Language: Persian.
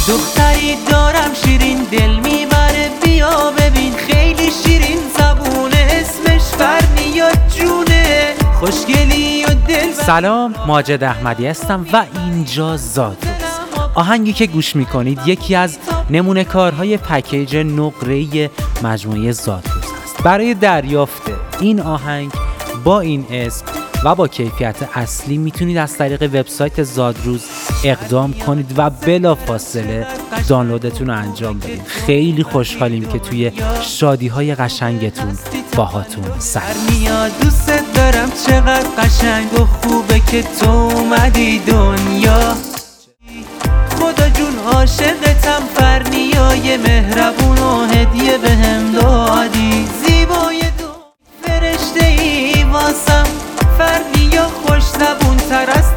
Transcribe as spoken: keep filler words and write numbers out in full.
دختری دارم شیرین دل میبره بیا ببین خیلی شیرین زبونه اسمش فرنیا جونه خوشگلی و دل. سلام، ماجد احمدی هستم و اینجا زادروز. آهنگی که گوش میکنید یکی از نمونه کارهای پکیج نقره‌ای مجموعه زادروز هست. برای دریافت این آهنگ با این اسم و با کیفیت اصلی میتونید از طریق وبسایت زادروز اقدام کنید و بلافاصله دانلودتون رو انجام بدید. خیلی خوشحالیم که توی شادی‌های قشنگتون باهاتون سر میاد. دوست دارم چقدر قشنگ و خوبه که تو اومدی دنیا. خدا جون عاشقتم فرنیای مهربون و هدیه بهم دادی. زیبای دو فرشته ای واسم فرنیا خوش زبون تر از